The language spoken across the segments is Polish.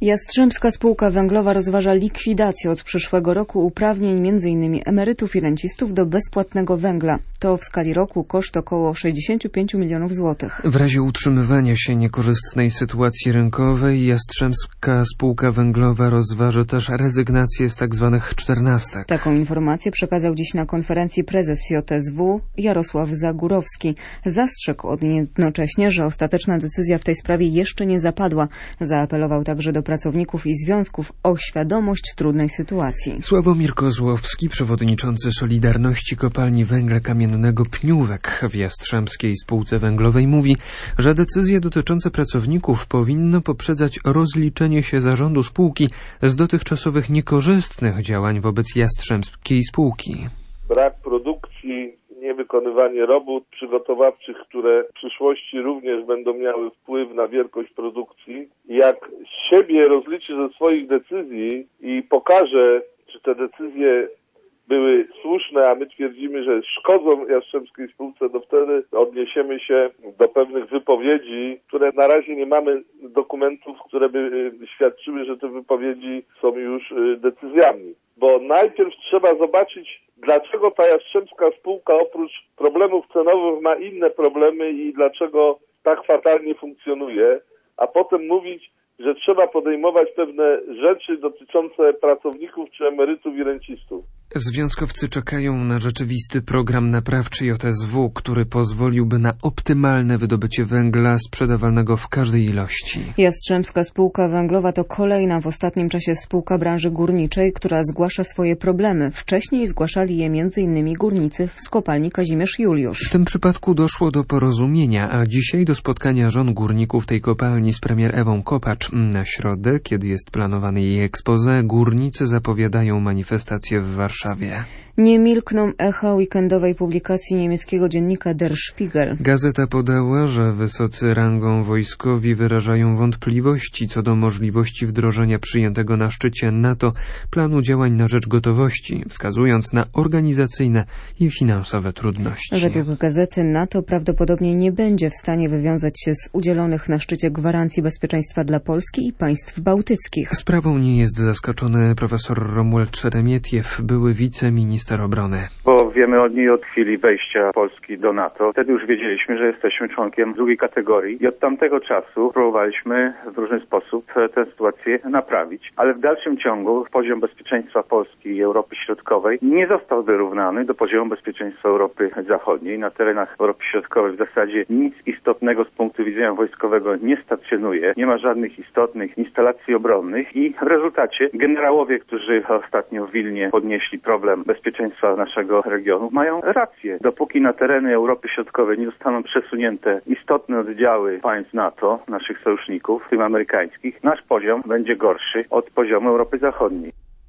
Jastrzębska Spółka Węglowa rozważa likwidację od przyszłego roku uprawnień m.in. emerytów i rencistów do bezpłatnego węgla. To w skali roku koszt około 65 milionów złotych. W razie utrzymywania się niekorzystnej sytuacji rynkowej Jastrzębska Spółka Węglowa rozważy też rezygnację z tzw. czternastek. Taką informację przekazał dziś na konferencji prezes JSW Jarosław Zagórowski. Zastrzegł jednocześnie, że ostateczna decyzja w tej sprawie jeszcze nie zapadła. Zaapelował także do pracowników i związków o świadomość trudnej sytuacji. Sławomir Kozłowski, przewodniczący Solidarności Kopalni Węgla Kamiennego Pniówek w Jastrzębskiej Spółce Węglowej, mówi, że decyzje dotyczące pracowników powinno poprzedzać rozliczenie się zarządu spółki z dotychczasowych niekorzystnych działań wobec Jastrzębskiej Spółki. Brak produkcji, niewykonywanie robót przygotowawczych, które w przyszłości również będą miały wpływ na wielkość produkcji. Jak siebie rozliczy ze swoich decyzji i pokaże, czy te decyzje były słuszne, a my twierdzimy, że szkodzą Jastrzębskiej Spółce, to wtedy odniesiemy się do pewnych wypowiedzi, które na razie nie mamy dokumentów, które by świadczyły, że te wypowiedzi są już decyzjami. Bo najpierw trzeba zobaczyć, dlaczego ta Jastrzębska Spółka oprócz problemów cenowych ma inne problemy i dlaczego tak fatalnie funkcjonuje, a potem mówić, że trzeba podejmować pewne rzeczy dotyczące pracowników czy emerytów i rencistów. Związkowcy czekają na rzeczywisty program naprawczy JSW, który pozwoliłby na optymalne wydobycie węgla sprzedawanego w każdej ilości. Jastrzębska Spółka Węglowa to kolejna w ostatnim czasie spółka branży górniczej, która zgłasza swoje problemy. Wcześniej zgłaszali je m.in. górnicy z kopalni Kazimierz Juliusz. W tym przypadku doszło do porozumienia, a dzisiaj do spotkania żon górników tej kopalni z premier Ewą Kopacz. Na środę, kiedy jest planowany jej expose, górnicy zapowiadają manifestację w Warszawie. Nie milkną echa weekendowej publikacji niemieckiego dziennika Der Spiegel. Gazeta podała, że wysocy rangą wojskowi wyrażają wątpliwości co do możliwości wdrożenia przyjętego na szczycie NATO planu działań na rzecz gotowości, wskazując na organizacyjne i finansowe trudności. Według gazety NATO prawdopodobnie nie będzie w stanie wywiązać się z udzielonych na szczycie gwarancji bezpieczeństwa dla Polski i państw bałtyckich. Sprawą nie jest zaskoczony profesor Romuald Szeremietiew, były wiceminister obrony. Bo wiemy od niej od chwili wejścia Polski do NATO. Wtedy już wiedzieliśmy, że jesteśmy członkiem drugiej kategorii i od tamtego czasu próbowaliśmy w różny sposób tę sytuację naprawić. Ale w dalszym ciągu poziom bezpieczeństwa Polski i Europy Środkowej nie został wyrównany do poziomu bezpieczeństwa Europy Zachodniej. Na terenach Europy Środkowej w zasadzie nic istotnego z punktu widzenia wojskowego nie stacjonuje. Nie ma żadnych istotnych instalacji obronnych i w rezultacie generałowie, którzy ostatnio w Wilnie podnieśli problem bezpieczeństwa naszego regionu, mają rację. Dopóki na tereny Europy Środkowej nie zostaną przesunięte istotne oddziały państw NATO, naszych sojuszników, w tym amerykańskich, nasz poziom będzie gorszy od poziomu Europy Zachodniej.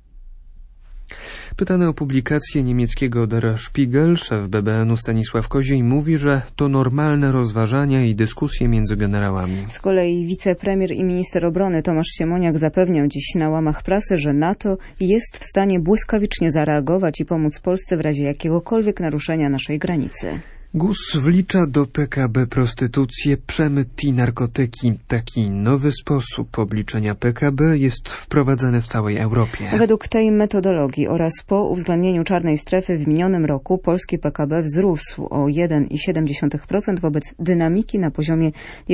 Pytany o publikację niemieckiego Der Spiegel, szef BBN-u Stanisław Koziej mówi, że to normalne rozważania i dyskusje między generałami. Z kolei wicepremier i minister obrony Tomasz Siemoniak zapewniał dziś na łamach prasy, że NATO jest w stanie błyskawicznie zareagować i pomóc Polsce w razie jakiegokolwiek naruszenia naszej granicy. GUS wlicza do PKB prostytucję, przemyt i narkotyki. Taki nowy sposób obliczenia PKB jest wprowadzany w całej Europie. Według tej metodologii oraz po uwzględnieniu czarnej strefy w minionym roku polski PKB wzrósł o 1,7% wobec dynamiki na poziomie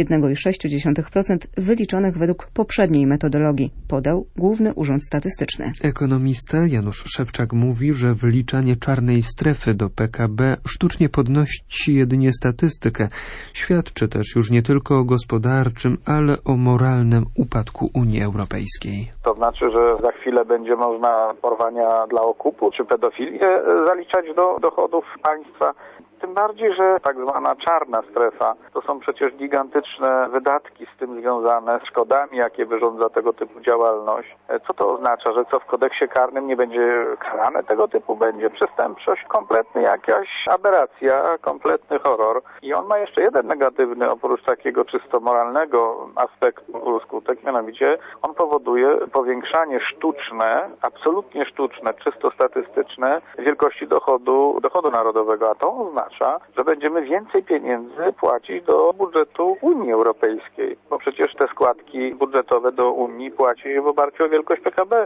1,6% wyliczonych według poprzedniej metodologii, podał Główny Urząd Statystyczny. Ekonomista Janusz Szewczak mówi, że wliczanie czarnej strefy do PKB sztucznie podnosi jedynie statystykę. Świadczy też już nie tylko o gospodarczym, ale o moralnym upadku Unii Europejskiej. To znaczy, że za chwilę będzie można porwania dla okupu czy pedofilię zaliczać do dochodów państwa. Tym bardziej, że tak zwana czarna strefa to są przecież gigantyczne wydatki z tym związane, z szkodami, jakie wyrządza tego typu działalność. Co to oznacza, że co w kodeksie karnym nie będzie karane tego typu? Będzie przestępczość, kompletnie jakaś aberracja, kompletny horror. I on ma jeszcze jeden negatywny, oprócz takiego czysto moralnego aspektu skutek, mianowicie on powoduje powiększanie sztuczne, absolutnie sztuczne, czysto statystyczne wielkości dochodu narodowego, a to oznacza, oznacza, że będziemy więcej pieniędzy płacić do budżetu Unii Europejskiej, bo przecież te składki budżetowe do Unii płaci się w oparciu o wielkość PKB.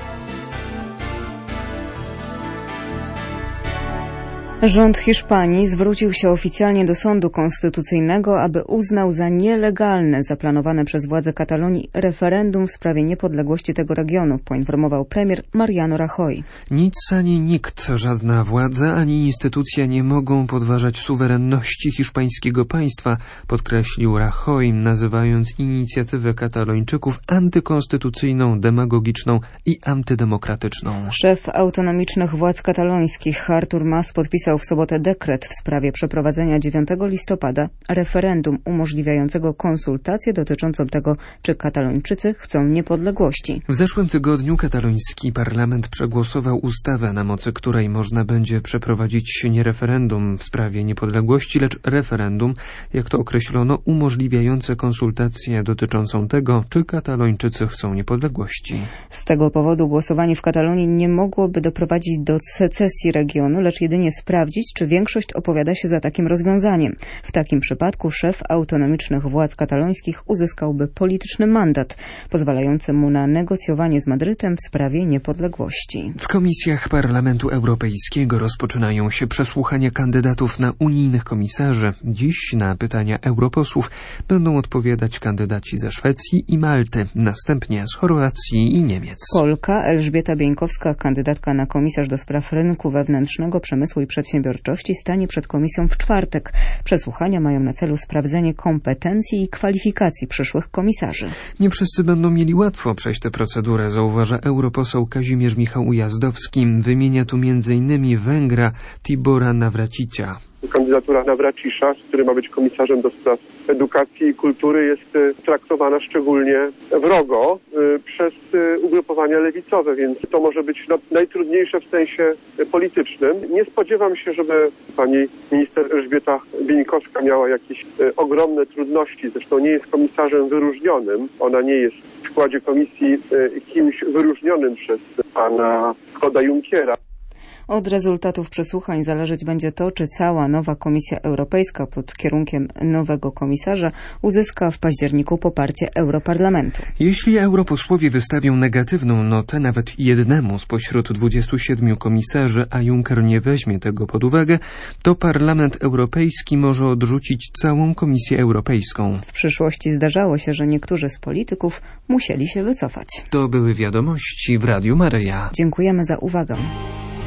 Rząd Hiszpanii zwrócił się oficjalnie do Sądu Konstytucyjnego, aby uznał za nielegalne zaplanowane przez władze Katalonii referendum w sprawie niepodległości tego regionu, poinformował premier Mariano Rajoy. Nic ani nikt, żadna władza ani instytucja nie mogą podważać suwerenności hiszpańskiego państwa, podkreślił Rajoy, nazywając inicjatywę Katalończyków antykonstytucyjną, demagogiczną i antydemokratyczną. Szef autonomicznych władz katalońskich Artur Mas podpisał w sobotę dekret w sprawie przeprowadzenia 9 listopada referendum umożliwiającego konsultację dotyczącą tego, czy Katalończycy chcą niepodległości. W zeszłym tygodniu kataloński parlament przegłosował ustawę, na mocy której można będzie przeprowadzić nie referendum w sprawie niepodległości, lecz referendum, jak to określono, umożliwiające konsultację dotyczącą tego, czy Katalończycy chcą niepodległości. Z tego powodu głosowanie w Katalonii nie mogłoby doprowadzić do secesji regionu, lecz jedynie sprawdzić, czy większość opowiada się za takim rozwiązaniem. W takim przypadku szef autonomicznych władz katalońskich uzyskałby polityczny mandat, pozwalający mu na negocjowanie z Madrytem w sprawie niepodległości. W komisjach Parlamentu Europejskiego rozpoczynają się przesłuchania kandydatów na unijnych komisarzy. Dziś na pytania europosłów będą odpowiadać kandydaci ze Szwecji i Malty, następnie z Chorwacji i Niemiec. Polka Elżbieta Bieńkowska, kandydatka na komisarz do spraw rynku wewnętrznego, przemysłu i przedsiębiorczości, stanie przed komisją w czwartek. Przesłuchania mają na celu sprawdzenie kompetencji i kwalifikacji przyszłych komisarzy. Nie wszyscy będą mieli łatwo przejść tę procedurę, zauważa europoseł Kazimierz Michał Ujazdowski. Wymienia tu m.in. Węgra Tibora Navracicia. Kandydatura Navracisza, który ma być komisarzem do spraw edukacji i kultury, jest traktowana szczególnie wrogo przez ugrupowania lewicowe, więc to może być najtrudniejsze w sensie politycznym. Nie spodziewam się, żeby pani minister Elżbieta Bieńkowska miała jakieś ogromne trudności. Zresztą nie jest komisarzem wyróżnionym. Ona nie jest w składzie komisji kimś wyróżnionym przez pana Claude'a Junckera. Od rezultatów przesłuchań zależeć będzie to, czy cała nowa Komisja Europejska pod kierunkiem nowego komisarza uzyska w październiku poparcie Europarlamentu. Jeśli europosłowie wystawią negatywną notę nawet jednemu spośród 27 komisarzy, a Juncker nie weźmie tego pod uwagę, to Parlament Europejski może odrzucić całą Komisję Europejską. W przyszłości zdarzało się, że niektórzy z polityków musieli się wycofać. To były wiadomości w Radiu Maryja. Dziękujemy za uwagę.